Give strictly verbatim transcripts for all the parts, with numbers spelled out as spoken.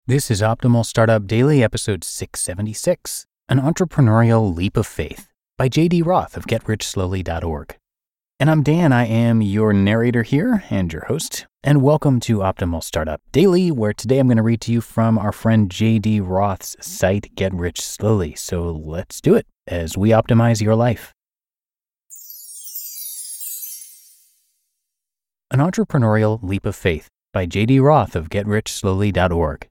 This is Optimal Startup Daily, episode six seventy-six, An Entrepreneurial Leap of Faith by J D Roth of get rich slowly dot org. And I'm Dan, I am your narrator here and your host, and welcome to Optimal Startup Daily, where today I'm going to read to you from our friend J D Roth's site, Get Rich Slowly. So let's do it as we optimize your life. An Entrepreneurial Leap of Faith by J D Roth of get rich slowly dot org.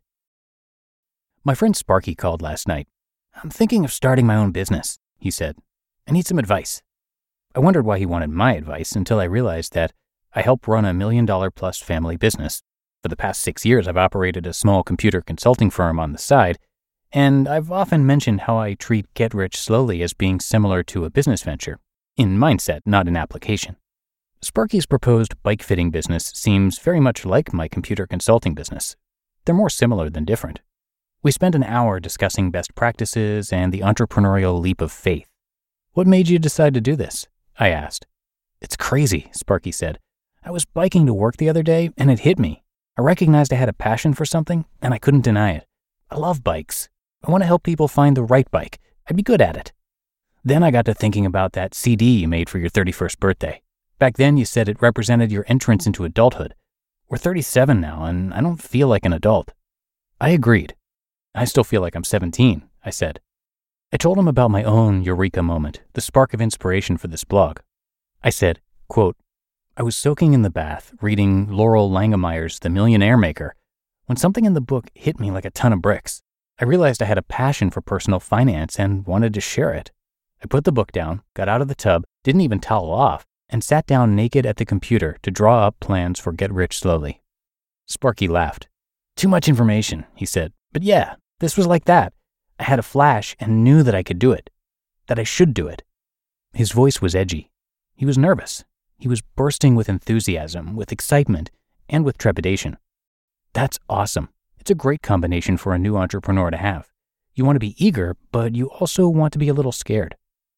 My friend Sparky called last night. I'm thinking of starting my own business, he said. I need some advice. I wondered why he wanted my advice until I realized that I help run a million dollar plus family business. For the past six years, I've operated a small computer consulting firm on the side, and I've often mentioned how I treat Get Rich Slowly as being similar to a business venture, in mindset, not in application. Sparky's proposed bike fitting business seems very much like my computer consulting business. They're more similar than different. We spent an hour discussing best practices and the entrepreneurial leap of faith. What made you decide to do this? I asked. It's crazy, Sparky said. I was biking to work the other day and it hit me. I recognized I had a passion for something and I couldn't deny it. I love bikes. I want to help people find the right bike. I'd be good at it. Then I got to thinking about that C D you made for your thirty-first birthday. Back then you said it represented your entrance into adulthood. We're thirty-seven now and I don't feel like an adult. I agreed. I still feel like I'm seventeen, I said. I told him about my own eureka moment, the spark of inspiration for this blog. I said, quote, I was soaking in the bath, reading Laurel Langemeyer's The Millionaire Maker, when something in the book hit me like a ton of bricks. I realized I had a passion for personal finance and wanted to share it. I put the book down, got out of the tub, didn't even towel off, and sat down naked at the computer to draw up plans for Get Rich Slowly. Sparky laughed. Too much information, he said. But yeah, this was like that. I had a flash and knew that I could do it, that I should do it. His voice was edgy. He was nervous. He was bursting with enthusiasm, with excitement, and with trepidation. That's awesome. It's a great combination for a new entrepreneur to have. You want to be eager, but you also want to be a little scared.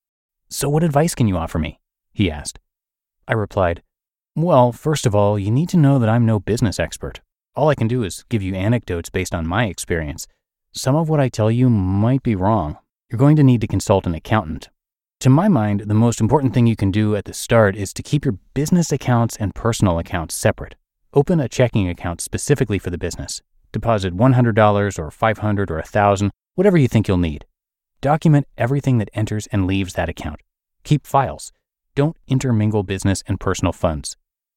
So what advice can you offer me? He asked. I replied, well, first of all, you need to know that I'm no business expert. All I can do is give you anecdotes based on my experience. Some of what I tell you might be wrong. You're going to need to consult an accountant. To my mind, the most important thing you can do at the start is to keep your business accounts and personal accounts separate. Open a checking account specifically for the business. Deposit one hundred dollars or five hundred dollars or one thousand dollars, whatever you think you'll need. Document everything that enters and leaves that account. Keep files. Don't intermingle business and personal funds.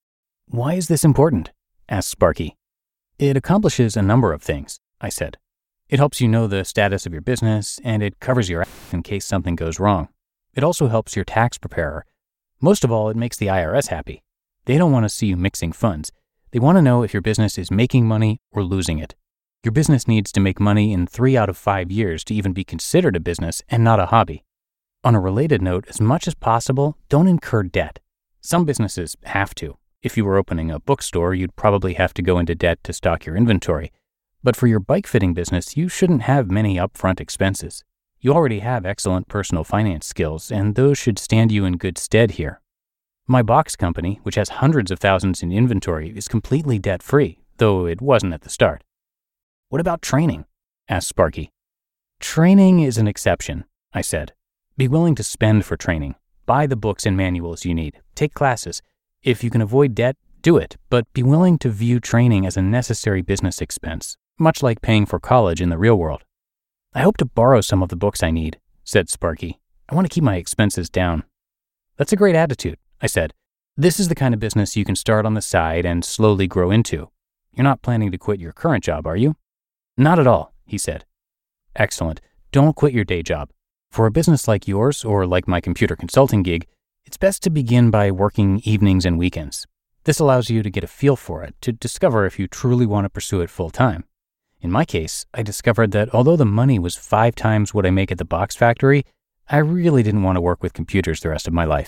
Why is this important? Asked Sparky. It accomplishes a number of things, I said. It helps you know the status of your business, and it covers your ass in case something goes wrong. It also helps your tax preparer. Most of all, it makes the I R S happy. They don't want to see you mixing funds. They want to know if your business is making money or losing it. Your business needs to make money in three out of five years to even be considered a business and not a hobby. On a related note, as much as possible, don't incur debt. Some businesses have to. If you were opening a bookstore, you'd probably have to go into debt to stock your inventory. But for your bike fitting business, you shouldn't have many upfront expenses. You already have excellent personal finance skills, and those should stand you in good stead here. My box company, which has hundreds of thousands in inventory, is completely debt-free, though it wasn't at the start. What about training? Asked Sparky. Training is an exception, I said. Be willing to spend for training. Buy the books and manuals you need. Take classes. If you can avoid debt, do it, but be willing to view training as a necessary business expense, much like paying for college in the real world. I hope to borrow some of the books I need, said Sparky. I want to keep my expenses down. That's a great attitude, I said. This is the kind of business you can start on the side and slowly grow into. You're not planning to quit your current job, are you? Not at all, he said. Excellent. Don't quit your day job. For a business like yours, or like my computer consulting gig, it's best to begin by working evenings and weekends. This allows you to get a feel for it, to discover if you truly want to pursue it full time. In my case, I discovered that although the money was five times what I make at the box factory, I really didn't want to work with computers the rest of my life.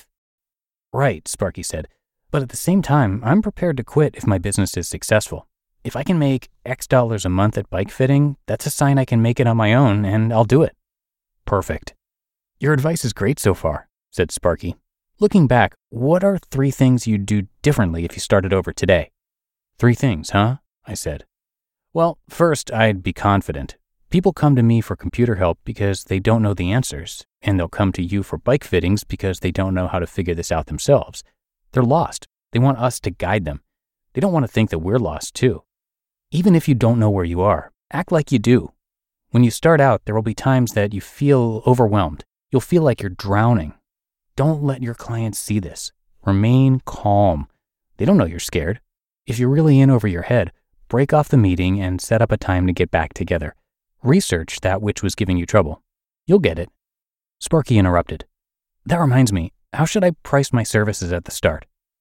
Right, Sparky said, but at the same time, I'm prepared to quit if my business is successful. If I can make X dollars a month at bike fitting, that's a sign I can make it on my own, and I'll do it. Perfect. Your advice is great so far, said Sparky. Looking back, what are three things you'd do differently if you started over today? Three things, huh? I said. Well, first, I'd be confident. People come to me for computer help because they don't know the answers, and they'll come to you for bike fittings because they don't know how to figure this out themselves. They're lost. They want us to guide them. They don't want to think that we're lost too. Even if you don't know where you are, act like you do. When you start out, there will be times that you feel overwhelmed. You'll feel like you're drowning. Don't let your clients see this. Remain calm. They don't know you're scared. If you're really in over your head, break off the meeting and set up a time to get back together. Research that which was giving you trouble. You'll get it. Sparky interrupted. That reminds me, how should I price my services at the start?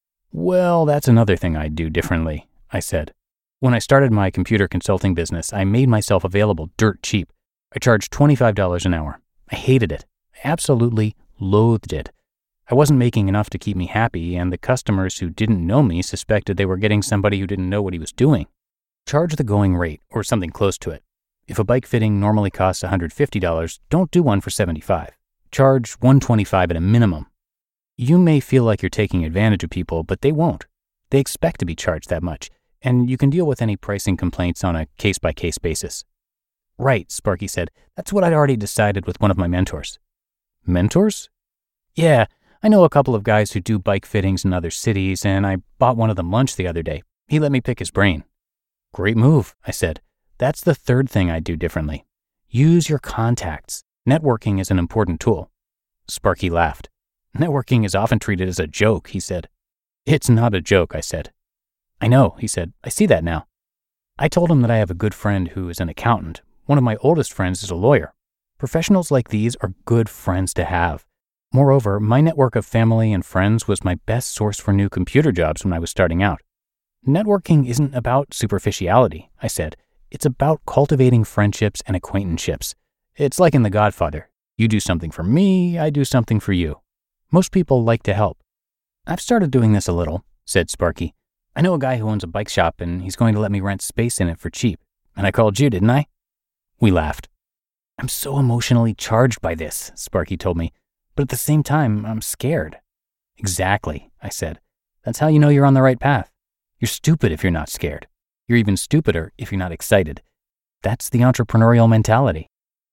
Well, that's another thing I'd do differently, I said. When I started my computer consulting business, I made myself available dirt cheap. I charged twenty-five dollars an hour. I hated it. I absolutely loathed it. I wasn't making enough to keep me happy, and the customers who didn't know me suspected they were getting somebody who didn't know what he was doing. Charge the going rate, or something close to it. If a bike fitting normally costs one hundred fifty dollars, don't do one for seventy-five dollars. Charge one hundred twenty-five dollars at a minimum. You may feel like you're taking advantage of people, but they won't. They expect to be charged that much, and you can deal with any pricing complaints on a case-by-case basis. Right, Sparky said. That's what I'd already decided with one of my mentors. Mentors? Yeah, I know a couple of guys who do bike fittings in other cities, and I bought one of them lunch the other day. He let me pick his brain. Great move, I said. That's the third thing I'd do differently. Use your contacts. Networking is an important tool. Sparky laughed. Networking is often treated as a joke, he said. It's not a joke, I said. I know, he said. I see that now. I told him that I have a good friend who is an accountant. One of my oldest friends is a lawyer. Professionals like these are good friends to have. Moreover, my network of family and friends was my best source for new computer jobs when I was starting out. Networking isn't about superficiality, I said. It's about cultivating friendships and acquaintanceships. It's like in The Godfather. You do something for me, I do something for you. Most people like to help. I've started doing this a little, said Sparky. I know a guy who owns a bike shop and he's going to let me rent space in it for cheap. And I called you, didn't I? We laughed. I'm so emotionally charged by this, Sparky told me. But at the same time, I'm scared. Exactly, I said. That's how you know you're on the right path. You're stupid if you're not scared. You're even stupider if you're not excited. That's the entrepreneurial mentality.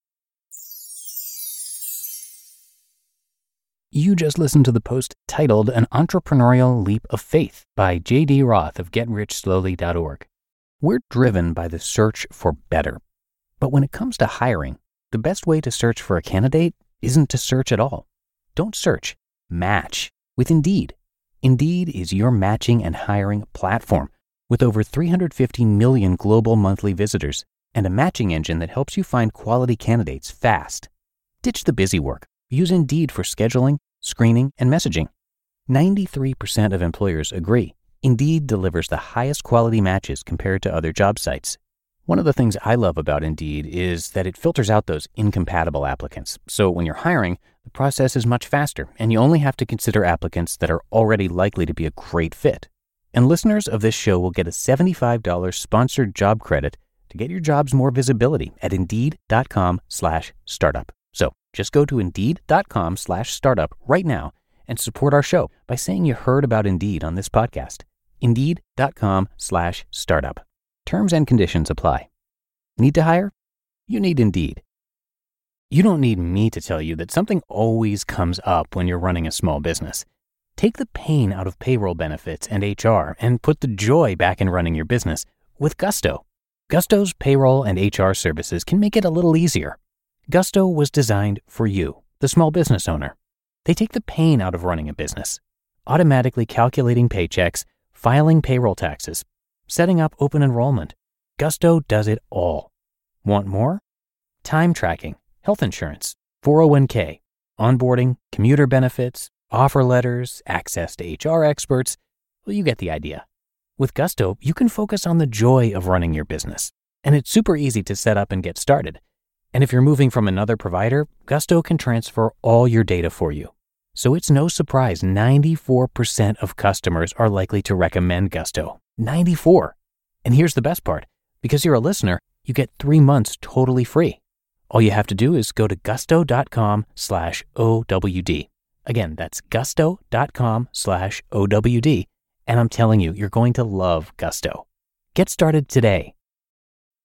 You just listened to the post titled An Entrepreneurial Leap of Faith by J D Roth of get rich slowly dot org. We're driven by the search for better. But when it comes to hiring, the best way to search for a candidate isn't to search at all. Don't search. Match with Indeed. Indeed is your matching and hiring platform with over three hundred fifty million global monthly visitors and a matching engine that helps you find quality candidates fast. Ditch the busy work. Use Indeed for scheduling, screening, and messaging. ninety-three percent of employers agree. Indeed delivers the highest quality matches compared to other job sites. One of the things I love about Indeed is that it filters out those incompatible applicants. So when you're hiring, the process is much faster, and you only have to consider applicants that are already likely to be a great fit. And listeners of this show will get a seventy-five dollars sponsored job credit to get your jobs more visibility at Indeed.com slash startup. So just go to Indeed.com slash startup right now and support our show by saying you heard about Indeed on this podcast. Indeed.com slash startup. Terms and conditions apply. Need to hire? You need Indeed. You don't need me to tell you that something always comes up when you're running a small business. Take the pain out of payroll benefits and H R and put the joy back in running your business with Gusto. Gusto's payroll and H R services can make it a little easier. Gusto was designed for you, the small business owner. They take the pain out of running a business, automatically calculating paychecks, filing payroll taxes, setting up open enrollment. Gusto does it all. Want more? Time tracking, health insurance, four oh one k, onboarding, commuter benefits, offer letters, access to H R experts. Well, you get the idea. With Gusto, you can focus on the joy of running your business, and it's super easy to set up and get started. And if you're moving from another provider, Gusto can transfer all your data for you. So it's no surprise ninety-four percent of customers are likely to recommend Gusto. ninety-four. And here's the best part. Because you're a listener, you get three months totally free. All you have to do is go to gusto.com slash OWD. Again, that's gusto.com slash OWD. And I'm telling you, you're going to love Gusto. Get started today.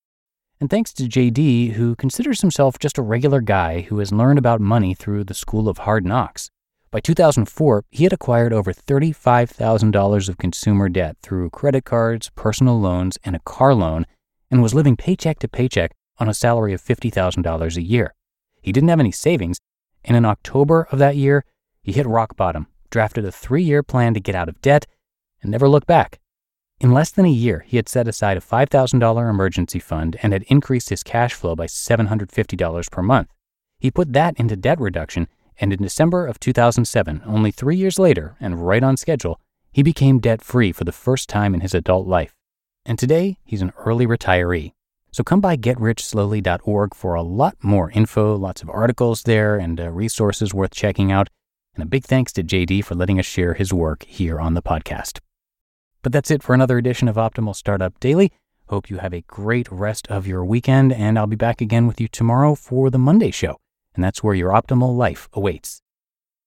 And thanks to J D, who considers himself just a regular guy who has learned about money through the School of Hard Knocks. By two thousand four, he had acquired over thirty-five thousand dollars of consumer debt through credit cards, personal loans, and a car loan, and was living paycheck to paycheck on a salary of fifty thousand dollars a year. He didn't have any savings, and in October of that year, he hit rock bottom, drafted a three-year plan to get out of debt, and never looked back. In less than a year, he had set aside a five thousand dollars emergency fund and had increased his cash flow by seven hundred fifty dollars per month. He put that into debt reduction, and in December of two thousand seven, only three years later, and right on schedule, he became debt-free for the first time in his adult life. And today, he's an early retiree. So come by get rich slowly dot org for a lot more info, lots of articles there, and uh, resources worth checking out. And a big thanks to J D for letting us share his work here on the podcast. But that's it for another edition of Optimal Startup Daily. Hope you have a great rest of your weekend, and I'll be back again with you tomorrow for the Monday show. And that's where your optimal life awaits.